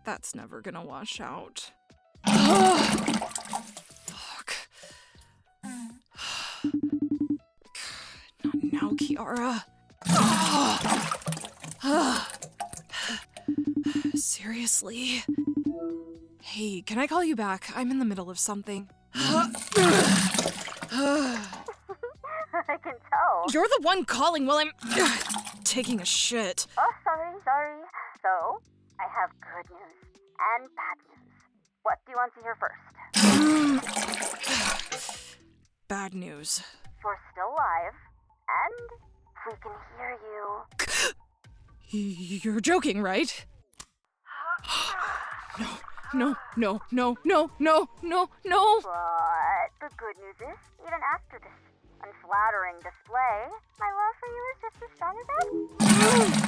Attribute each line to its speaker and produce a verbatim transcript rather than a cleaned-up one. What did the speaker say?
Speaker 1: That's never gonna wash out. Fuck. Not now, Kiara. Seriously? Hey, can I call you back? I'm in the middle of something.
Speaker 2: I can tell.
Speaker 1: You're the one calling while I'm taking a shit.
Speaker 2: Oh, sorry, sorry. So, I have good news and bad news. What do you want to hear first?
Speaker 1: Bad news.
Speaker 2: You're still alive, and we can hear you.
Speaker 1: You're joking, right? No, no, no, no, no, no, no, no.
Speaker 2: But the good news is, even after this unflattering display, my love for you is just as strong as ever.